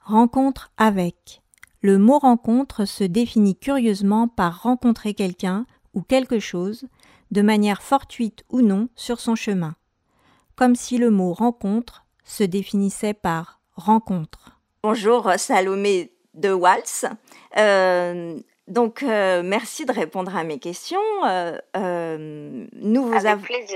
Rencontre avec. Le mot rencontre se définit curieusement par rencontrer quelqu'un ou quelque chose, de manière fortuite ou non, sur son chemin. Comme si le mot rencontre se définissait par rencontre. Bonjour Salomé de Wals. Merci de répondre à mes questions. Avec plaisir.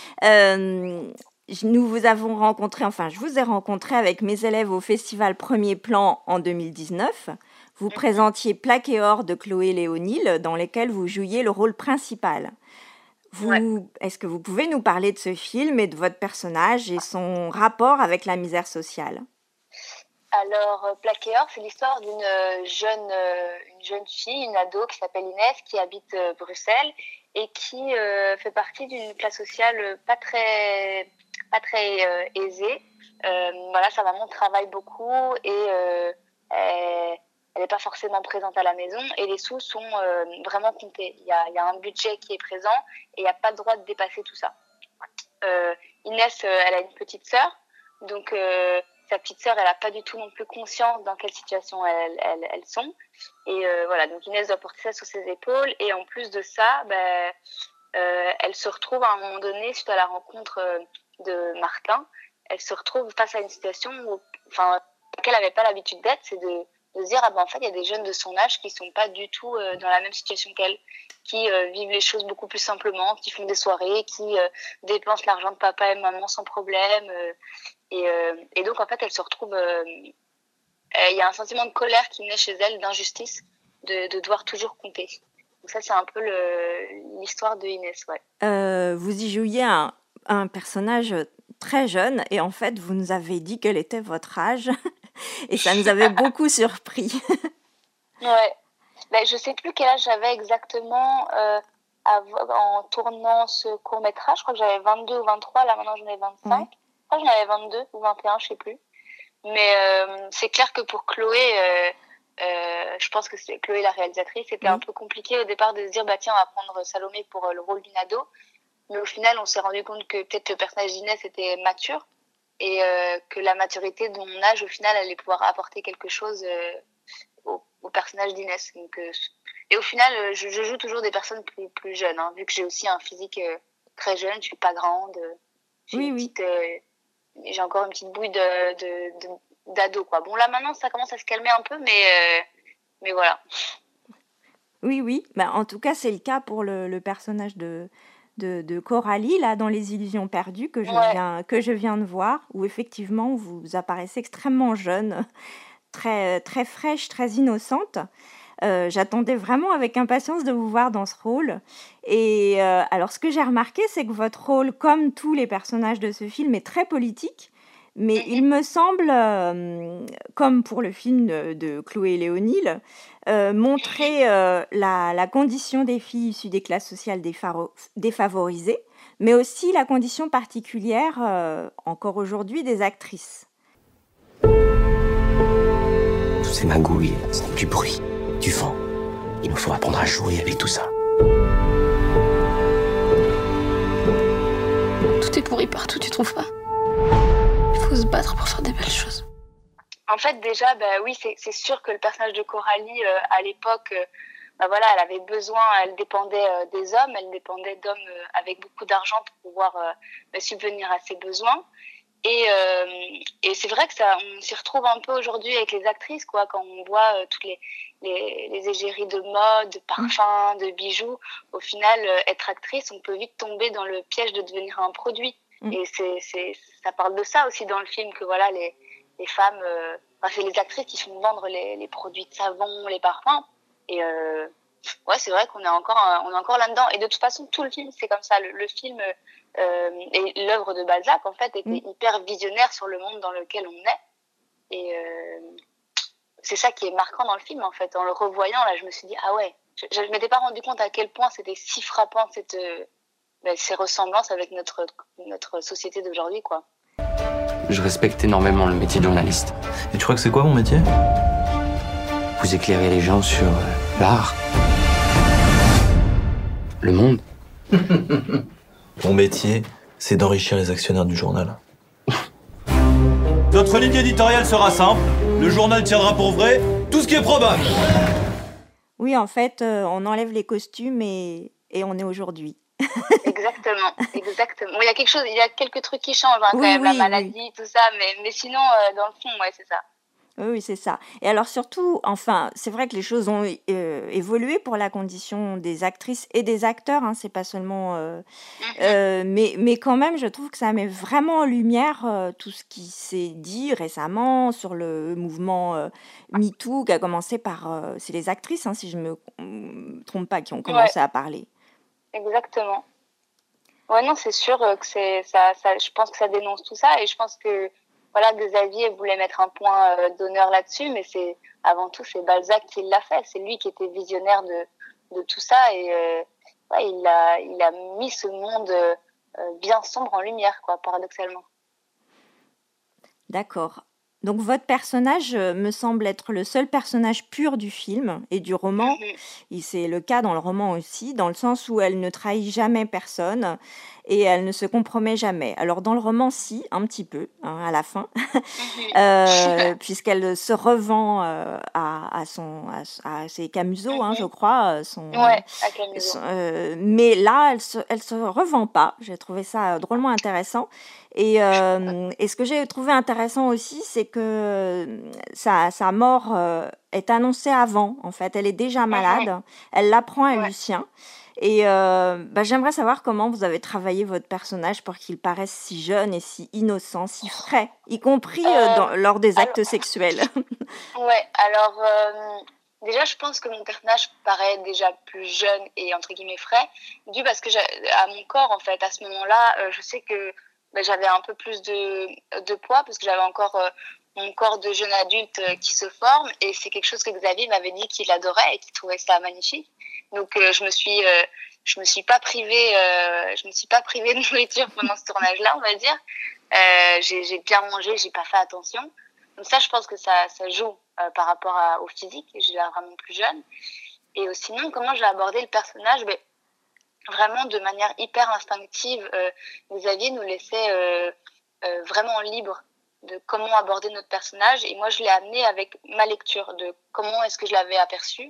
Nous vous avons rencontré, je vous ai rencontré avec mes élèves au festival Premier Plan en 2019. Vous présentiez Plaque et Or de Chloé Léonil, dans lequel vous jouiez le rôle principal. Est-ce que vous pouvez nous parler de ce film et de votre personnage et son rapport avec la misère sociale ? Alors, Plaque et Or, c'est l'histoire d'une jeune fille, une ado qui s'appelle Inès, qui habite Bruxelles et qui fait partie d'une classe sociale pas très aisée. Sa maman travaille beaucoup et elle n'est pas forcément présente à la maison et les sous sont vraiment comptés. Il y a un budget qui est présent et il n'y a pas le droit de dépasser tout ça. Inès, elle a une petite sœur, donc sa petite sœur, elle n'a pas du tout non plus conscience dans quelle situation elles sont. Et donc Inès doit porter ça sur ses épaules. Et en plus de ça, elle se retrouve à un moment donné, suite à la rencontre de Martin, elle se retrouve face à une situation qu'elle n'avait pas l'habitude d'être, c'est de se dire, il y a des jeunes de son âge qui sont pas du tout dans la même situation qu'elle, qui vivent les choses beaucoup plus simplement, qui font des soirées, qui dépensent l'argent de papa et maman sans problème. Et donc, en fait, elle se retrouve... Il y a un sentiment de colère qui naît chez elle, d'injustice, de devoir toujours compter. Donc ça, c'est un peu l'histoire de Inès, ouais. Vous y jouiez un personnage très jeune et en fait, vous nous avez dit quel était votre âge et ça nous avait beaucoup surpris. Ouais. Je sais plus quel âge j'avais exactement en tournant ce court-métrage. Je crois que j'avais 22 ou 23, là maintenant j'en ai 25. Ouais. Je crois que j'en avais 22 ou 21, je sais plus. Mais c'est clair que pour Chloé, je pense que c'est Chloé la réalisatrice, c'était un peu compliqué au départ de se dire tiens, on va prendre Salomé pour le rôle d'une ado. Mais au final, on s'est rendu compte que peut-être le personnage d'Inès était mature et que la maturité de mon âge, au final, allait pouvoir apporter quelque chose au personnage d'Inès. Donc, et au final, je joue toujours des personnes plus jeunes, vu que j'ai aussi un physique très jeune, je suis pas grande. J'ai encore une petite bouille d'ado, quoi. Bon, là, maintenant, ça commence à se calmer un peu, mais voilà. Oui. En tout cas, c'est le cas pour le personnage de Coralie, là, dans Les Illusions perdues, que je viens de voir, où effectivement, vous apparaissez extrêmement jeune, très, très fraîche, très innocente. J'attendais vraiment avec impatience de vous voir dans ce rôle. Et alors, ce que j'ai remarqué, c'est que votre rôle, comme tous les personnages de ce film, est très politique. Mais il me semble, comme pour le film de Chloé Léonil, montrer la condition des filles issues des classes sociales défavorisées, mais aussi la condition particulière, encore aujourd'hui, des actrices. Toutes ces magouilles, du bruit, du vent. Il nous faut apprendre à jouer avec tout ça. Tout est pourri partout, tu trouves pas ? Il faut se battre pour faire des belles choses. En fait, déjà, c'est sûr que le personnage de Coralie, à l'époque, elle avait besoin, elle dépendait des hommes, elle dépendait d'hommes avec beaucoup d'argent pour pouvoir subvenir à ses besoins. Et c'est vrai que on s'y retrouve un peu aujourd'hui avec les actrices, quoi, quand on voit toutes les égéries de mode, de parfums, de bijoux. Au final, être actrice, on peut vite tomber dans le piège de devenir un produit. Et ça parle de ça aussi dans le film, que voilà, les femmes, c'est les actrices qui font vendre les produits de savon, les parfums. Et c'est vrai qu'on est encore là-dedans. Et de toute façon, tout le film, c'est comme ça. Le film et l'œuvre de Balzac, en fait, était hyper visionnaire sur le monde dans lequel on est. Et c'est ça qui est marquant dans le film, en fait. En le revoyant, là, je me suis dit, ah ouais, je ne m'étais pas rendu compte à quel point c'était si frappant, ces ressemblances avec notre société d'aujourd'hui, quoi. Je respecte énormément le métier de journaliste. Et tu crois que c'est quoi mon métier ? Vous éclairez les gens sur l'art, le monde. Mon métier, c'est d'enrichir les actionnaires du journal. Notre ligne éditoriale sera simple. Le journal tiendra pour vrai tout ce qui est probable. Oui, en fait, on enlève les costumes et on est aujourd'hui. Exactement, exactement. Bon, il y a quelques trucs qui changent quand Oui, même, la oui, oui. maladie, tout ça, mais sinon, dans le fond, ouais, c'est ça. Oui, oui, c'est ça. Et alors surtout, enfin, c'est vrai que les choses ont évolué pour la condition des actrices et des acteurs, hein, c'est pas seulement... mais quand même, je trouve que ça met vraiment en lumière tout ce qui s'est dit récemment sur le mouvement MeToo, qui a commencé par... c'est les actrices, hein, si je me trompe pas, qui ont commencé à parler. Exactement. Ouais, non, c'est sûr que je pense que ça dénonce tout ça, et je pense que voilà, Xavier voulait mettre un point d'honneur là-dessus, mais avant tout, c'est Balzac qui l'a fait. C'est lui qui était visionnaire de tout ça, et il a mis ce monde bien sombre en lumière, quoi, paradoxalement. D'accord. Donc votre personnage me semble être le seul personnage pur du film et du roman. Et c'est le cas dans le roman aussi, dans le sens où elle ne trahit jamais personne et elle ne se compromet jamais. Alors dans le roman, si, un petit peu, hein, à la fin, puisqu'elle se revend c'est Camusot, hein, je crois. Ouais, à Camusot. Mais là, elle se revend pas. J'ai trouvé ça drôlement intéressant. Et ce que j'ai trouvé intéressant aussi, c'est que sa mort est annoncée avant, en fait. Elle est déjà malade. Elle l'apprend à Lucien. Et j'aimerais savoir comment vous avez travaillé votre personnage pour qu'il paraisse si jeune et si innocent, si frais, y compris lors des actes sexuels. Ouais, alors déjà, je pense que mon personnage paraît déjà plus jeune et entre guillemets frais, dû parce que à mon corps, en fait, à ce moment-là, je sais que j'avais un peu plus de poids parce que j'avais encore mon corps de jeune adulte qui se forme, et c'est quelque chose que Xavier m'avait dit qu'il adorait et qu'il trouvait ça magnifique. Donc je me suis pas privée de nourriture pendant ce tournage-là, on va dire. J'ai bien mangé, j'ai pas fait attention. Donc ça, je pense que ça joue par rapport au physique. J'ai l'air vraiment plus jeune. Et sinon, comment j'ai abordé le personnage? Vraiment de manière hyper instinctive. Xavier nous laissait vraiment libre de comment aborder notre personnage, et moi je l'ai amené avec ma lecture de comment est-ce que je l'avais aperçu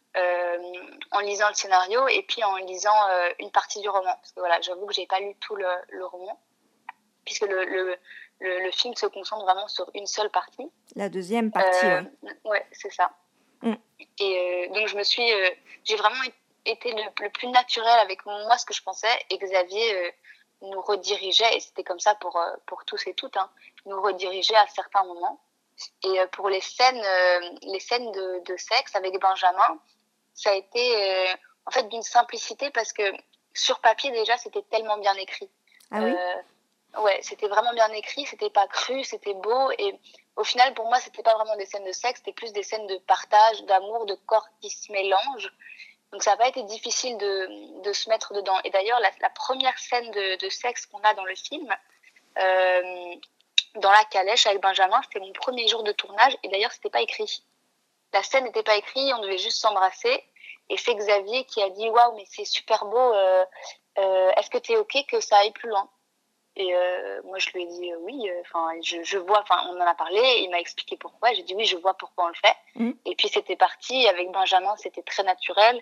en lisant le scénario et puis en lisant une partie du roman, parce que voilà, j'avoue que j'ai pas lu tout le roman, puisque le film se concentre vraiment sur une seule partie, la deuxième partie. Ouais, c'est ça. Et donc j'ai vraiment été le plus naturel avec moi, ce que je pensais, et Xavier nous redirigeait, et c'était comme ça pour tous et toutes, hein, nous redirigeait à certains moments. Et pour les scènes de sexe avec Benjamin, ça a été en fait d'une simplicité, parce que sur papier déjà c'était tellement bien écrit. Ah oui. Ouais, c'était vraiment bien écrit, c'était pas cru, c'était beau, et au final pour moi c'était pas vraiment des scènes de sexe, c'était plus des scènes de partage, d'amour, de corps qui se mélangent. Donc ça n'a pas été difficile de se mettre dedans. Et d'ailleurs, la première scène de sexe qu'on a dans le film, dans la calèche avec Benjamin, c'était mon premier jour de tournage, et d'ailleurs c'était pas écrit. La scène n'était pas écrite, on devait juste s'embrasser, et c'est Xavier qui a dit « Waouh, mais c'est super beau, est-ce que tu es OK que ça aille plus loin ?» Et moi je lui ai dit oui, je vois, on en a parlé, il m'a expliqué pourquoi, j'ai dit oui, je vois pourquoi on le fait. Et puis c'était parti, avec Benjamin c'était très naturel,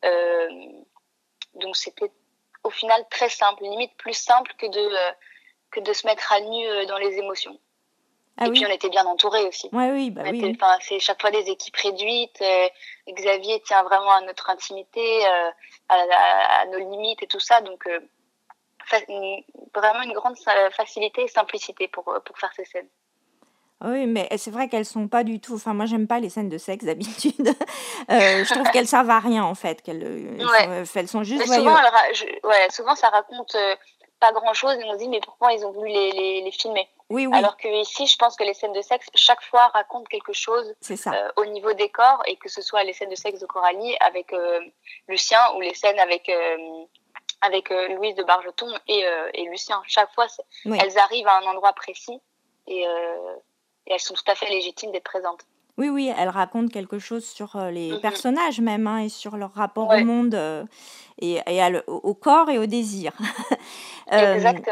donc c'était au final très simple, limite plus simple que de se mettre à nu dans les émotions. Et puis on était bien entourés aussi. Oui. C'est chaque fois des équipes réduites, Xavier tient vraiment à notre intimité, à nos limites et tout ça, donc vraiment une grande facilité et simplicité pour faire ces scènes. Oui, mais c'est vrai qu'elles sont pas du tout... Enfin, moi, j'aime pas les scènes de sexe d'habitude. Je trouve qu'elles servent à rien, en fait. Elles sont juste souvent, souvent, ça raconte pas grand-chose, et on se dit, mais pourquoi ils ont voulu les filmer? Oui. Alors que ici, je pense que les scènes de sexe, chaque fois, racontent quelque chose au niveau des corps, et que ce soit les scènes de sexe de Coralie avec Lucien, ou les scènes avec Louise de Bargeton et Lucien. Chaque fois, elles arrivent à un endroit précis, et elles sont tout à fait légitimes d'être présentes. Oui, elles racontent quelque chose sur les personnages même, hein, et sur leur rapport au monde, et au corps et au désir. Exactement.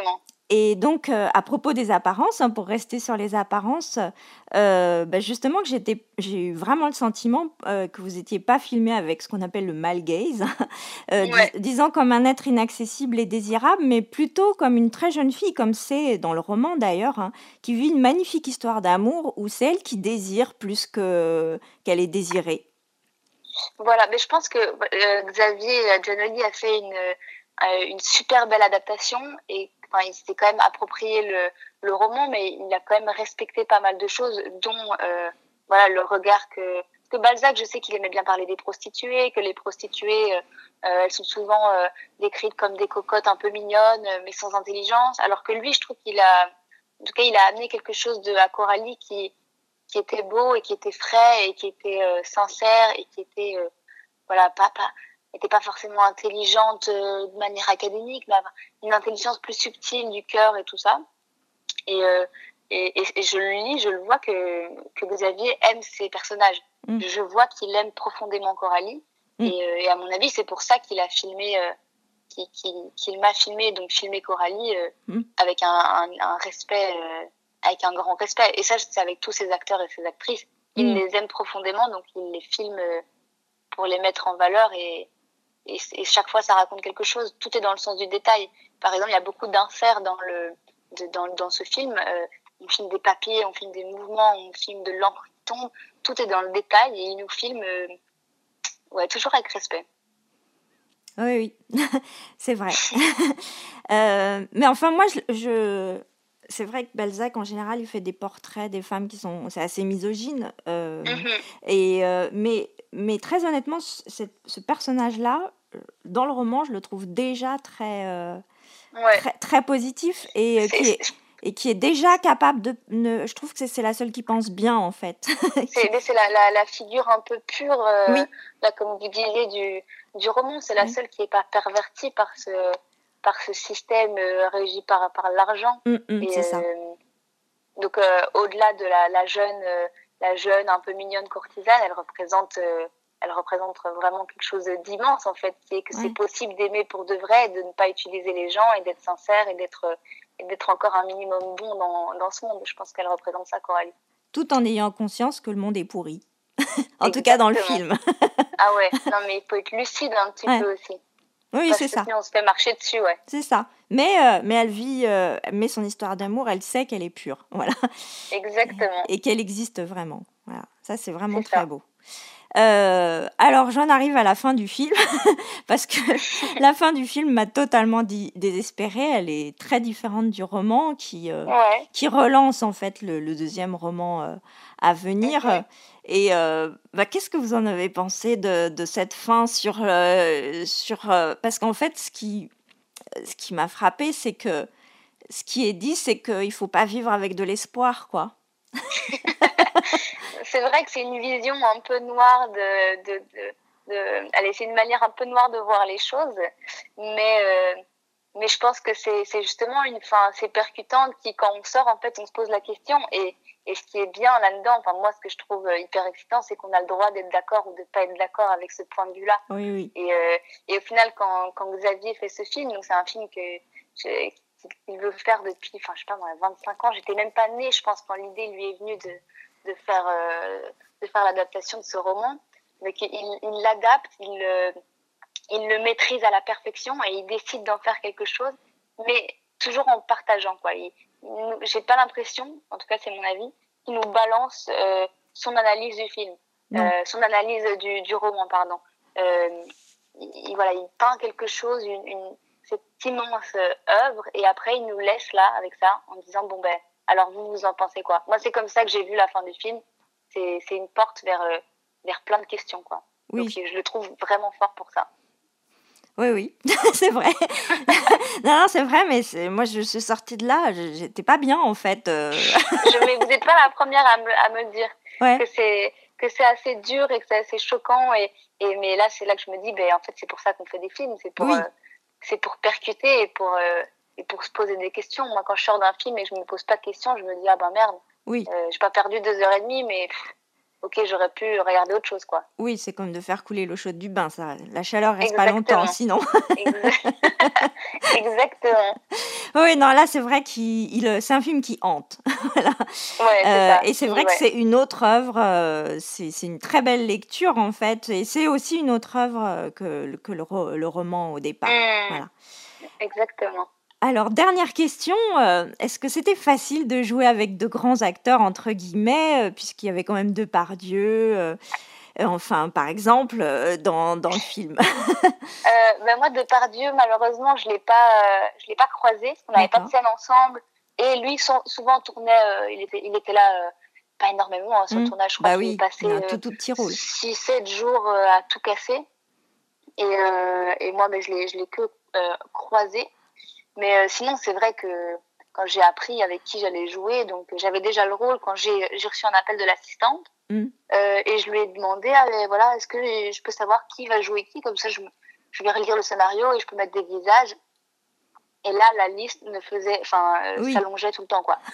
Et donc, à propos des apparences, hein, pour rester sur les apparences, justement que j'ai eu vraiment le sentiment, que vous étiez pas filmé avec ce qu'on appelle le male gaze, Ouais. disant comme un être inaccessible et désirable, mais plutôt comme une très jeune fille, comme c'est dans le roman d'ailleurs, hein, qui vit une magnifique histoire d'amour où c'est elle qui désire plus qu'elle est désirée. Voilà, mais je pense que Xavier Giannoli a fait une super belle adaptation et enfin, il s'était quand même approprié le roman, mais il a quand même respecté pas mal de choses, dont voilà le regard que Balzac, je sais qu'il aimait bien parler des prostituées, que les prostituées, elles sont souvent décrites comme des cocottes un peu mignonnes, mais sans intelligence, alors que lui, je trouve en tout cas, il a amené quelque chose à Coralie qui était beau et qui était frais et qui était sincère et qui était voilà était pas forcément intelligente de manière académique, mais une intelligence plus subtile du cœur et tout ça. Et je le lis, je le vois que Xavier aime ces personnages. Je vois qu'il aime profondément Coralie et à mon avis c'est pour ça qu'il a filmé qu'il m'a filmé, donc filmé Coralie avec un respect avec un grand respect. Et ça, c'est avec tous ces acteurs et ces actrices. Il les aime profondément, donc il les filme pour les mettre en valeur et chaque fois, ça raconte quelque chose. Tout est dans le sens du détail. Par exemple, il y a beaucoup d'inserts dans ce film. On filme des papiers, on filme des mouvements, on filme de l'encre qui tombe. Tout est dans le détail et il nous filme toujours avec respect. Oui, c'est vrai. Mais enfin, moi, c'est vrai que Balzac, en général, il fait des portraits des femmes c'est assez misogyne. Mais très honnêtement, ce personnage-là, dans le roman, je le trouve déjà très, très positif et qui est déjà capable je trouve que c'est la seule qui pense bien, en fait. C'est la figure un peu pure, là, comme vous disiez, du roman. C'est la seule qui n'est pas pervertie par ce système régi par l'argent. C'est ça. Donc, au-delà de la jeune un peu mignonne courtisane, elle représente vraiment quelque chose d'immense, en fait, qui est que c'est possible d'aimer pour de vrai, de ne pas utiliser les gens et d'être sincère et d'être encore un minimum bon dans ce monde. Je pense qu'elle représente ça, Coralie. Tout en ayant conscience que le monde est pourri. En tout cas, dans le film. Ah ouais, non mais il faut être lucide un petit peu aussi. Oui, parce c'est que ça. Sinon on se fait marcher dessus, ouais. C'est ça. Mais elle vit, mais son histoire d'amour, elle sait qu'elle est pure. Voilà. Exactement. Et qu'elle existe vraiment. Voilà. Ça, c'est vraiment très beau. Alors, j'en arrive à la fin du film, parce que la fin du film m'a totalement désespérée. Elle est très différente du roman, qui relance en fait le deuxième roman à venir. Et qu'est-ce que vous en avez pensé de cette fin parce qu'en fait, ce qui m'a frappée, c'est que ce qui est dit, c'est qu'il ne faut pas vivre avec de l'espoir, quoi. C'est vrai que c'est une vision un peu noire allez, c'est une manière un peu noire de voir les choses, mais je pense que c'est justement une fin assez percutante qui, quand on sort, en fait, on se pose la question et ce qui est bien là-dedans, enfin moi, ce que je trouve hyper excitant, c'est qu'on a le droit d'être d'accord ou de pas être d'accord avec ce point de vue-là. Oui. Et au final, quand Xavier fait ce film, donc c'est un film qu'il veut faire depuis, enfin je sais pas moi, 25 ans, j'étais même pas née, je pense, quand l'idée lui est venue de faire l'adaptation de ce roman. Donc il l'adapte, il le maîtrise à la perfection et il décide d'en faire quelque chose, mais toujours en partageant, quoi. J'ai pas l'impression, en tout cas c'est mon avis, qu'il nous balance son analyse du film, son analyse du roman, pardon. Il peint quelque chose, cette immense œuvre, et après il nous laisse là avec ça en disant bon ben alors vous en pensez quoi? Moi c'est comme ça que j'ai vu la fin du film. C'est une porte vers plein de questions, quoi. Oui. Donc je le trouve vraiment fort pour ça. Oui, c'est vrai. non, c'est vrai, mais moi je suis sortie de là, j'étais pas bien en fait. Mais vous n'êtes pas la première à me le dire que c'est assez dur et que c'est assez choquant mais là c'est là que je me dis en fait c'est pour ça qu'on fait des films, c'est pour percuter et pour se poser des questions. Moi quand je sors d'un film et que je me pose pas de questions, je me dis ah ben merde. Oui. J'ai pas perdu 2h30, mais ok, j'aurais pu regarder autre chose, quoi. Oui, c'est comme de faire couler l'eau chaude du bain, ça. La chaleur reste pas longtemps, Exactement. sinon. Exactement. Oui, non, là, c'est vrai c'est un film qui hante. Voilà. Ouais, c'est ça. Et c'est vrai que Ouais. c'est une autre œuvre, c'est une très belle lecture, en fait, et c'est aussi une autre œuvre que le roman au départ. Voilà. Exactement. Alors, dernière question, est-ce que c'était facile de jouer avec de grands acteurs, entre guillemets, puisqu'il y avait quand même Depardieu, enfin, par exemple, dans le film? Moi, Depardieu, malheureusement, je l'ai pas croisé. On n'avait pas de D'accord. scène ensemble. Et lui, souvent, tournait, il était là, pas énormément, hein, sur le tournage. Je crois Bah qu'il oui, passait il a un tout petit rôle. 6-7 jours à tout casser. Et moi, je l'ai que croisé. Mais sinon, c'est vrai que quand j'ai appris avec qui j'allais jouer, donc j'avais déjà le rôle quand j'ai reçu un appel de l'assistante. Et je lui ai demandé, voilà, est-ce que je peux savoir qui va jouer qui, comme ça je vais relire le scénario et je peux mettre des visages. Et là, la liste s'allongeait tout le temps, quoi.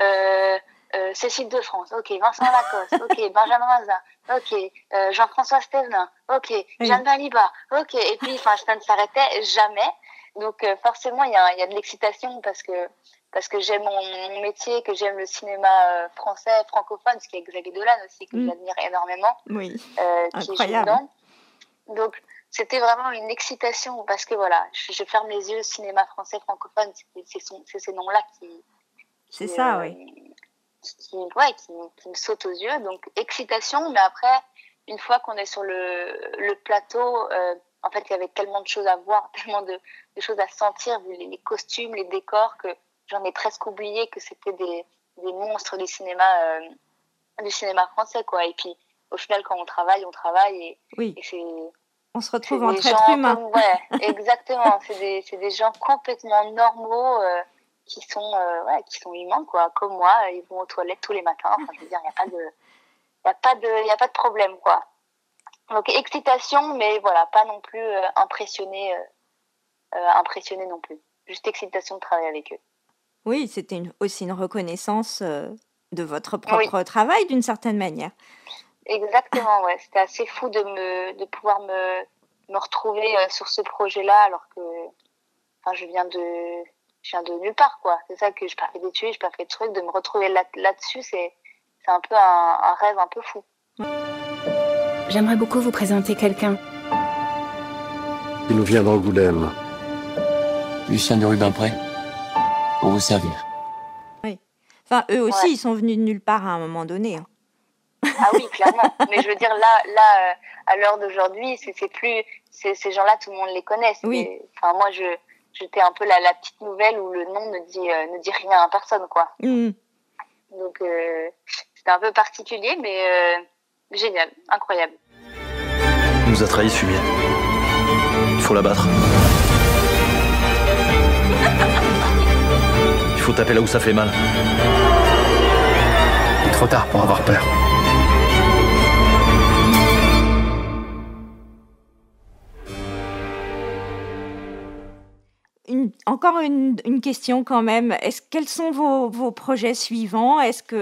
Cécile de France, ok, Vincent Lacoste, ok, Benjamin Mazin, ok, Jean-François Stévenin, ok, Jeanne Baliba, ok, et puis ça ne s'arrêtait jamais. Donc forcément, il y a de l'excitation parce que j'aime mon métier, que j'aime le cinéma français, francophone, parce qu'il y a Xavier Dolan aussi, que j'admire énormément, qui joue dedans. Donc, c'était vraiment une excitation parce que voilà, je ferme les yeux, cinéma français, francophone, c'est ces noms-là c'est ça, qui me sautent aux yeux. Donc, excitation, mais après, une fois qu'on est sur le plateau, en fait, il y avait tellement de choses à voir, tellement de choses à sentir, vu les costumes, les décors, que j'en ai presque oublié que c'était des monstres du cinéma français, quoi. Et puis, au final, quand on travaille, et on se retrouve entre êtres humains. Exactement. C'est des gens complètement normaux qui sont humains, quoi. Comme moi, ils vont aux toilettes tous les matins. Enfin, je veux dire, il y a pas de problème, quoi. Donc excitation, mais voilà, pas non plus impressionné non plus. Juste excitation de travailler avec eux. Oui, c'était aussi une reconnaissance de votre propre travail d'une certaine manière. Exactement, ouais. C'était assez fou de pouvoir me retrouver sur ce projet-là, alors que je viens de nulle part, quoi. C'est ça, que je n'ai pas fait d'études, je n'ai pas fait de trucs, de me retrouver là-dessus, c'est un peu un rêve un peu fou. J'aimerais beaucoup vous présenter quelqu'un. Il nous vient d'Angoulême. Lucien de Rubempré, pour vous servir. Oui. Enfin, eux aussi, ils sont venus de nulle part à un moment donné. Hein. Ah oui, clairement. Mais je veux dire, là, à l'heure d'aujourd'hui, c'est plus ces gens-là, tout le monde les connaît. Oui. Enfin, moi, j'étais un peu la petite nouvelle où le nom ne dit rien à personne, quoi. Donc, c'était un peu particulier, mais génial, incroyable. Il nous a trahis, Fumier. Il faut l'abattre. Il faut taper là où ça fait mal. Il est trop tard pour avoir peur. Encore une question quand même. Quels sont vos projets suivants ?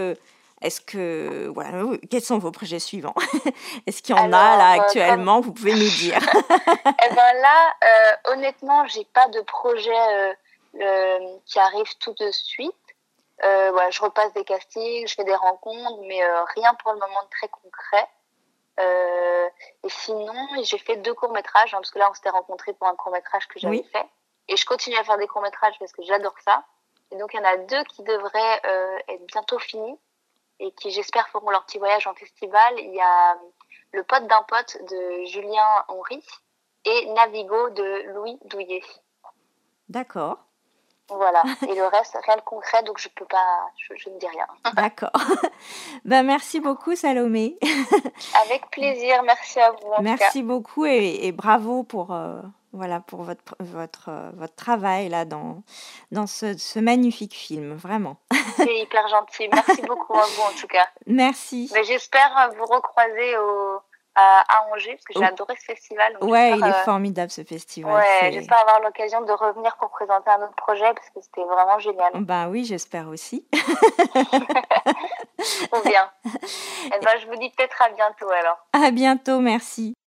Quels sont vos projets suivants ? Est-ce qu'il y en a là actuellement ? Vous pouvez nous dire. Là, honnêtement, j'ai pas de projet qui arrive tout de suite. Je repasse des castings, je fais des rencontres, mais rien pour le moment de très concret. Et sinon, j'ai fait 2 courts-métrages, parce que là, on s'était rencontrés pour un court-métrage que j'avais fait. Et je continue à faire des courts-métrages parce que j'adore ça. Et donc, il y en a 2 qui devraient être bientôt finis et qui, j'espère, feront leur petit voyage en festival. Il y a Le pote d'un pote de Julien Henry et Navigo de Louis Douillet. D'accord. Voilà. Et le reste, rien de concret, donc je peux pas, je ne dis rien. D'accord. Merci beaucoup, Salomé. Avec plaisir. Merci à vous. Merci beaucoup et bravo pour votre travail là dans ce magnifique film, vraiment. C'est hyper gentil. Merci beaucoup à vous en tout cas. Merci. Mais j'espère vous recroiser à Angers, parce que j'ai adoré ce festival. Donc il est formidable ce festival. J'espère avoir l'occasion de revenir pour présenter un autre projet, parce que c'était vraiment génial. Oui, j'espère aussi. Trop bien. Eh ben, je vous dis peut-être à bientôt alors. À bientôt, merci.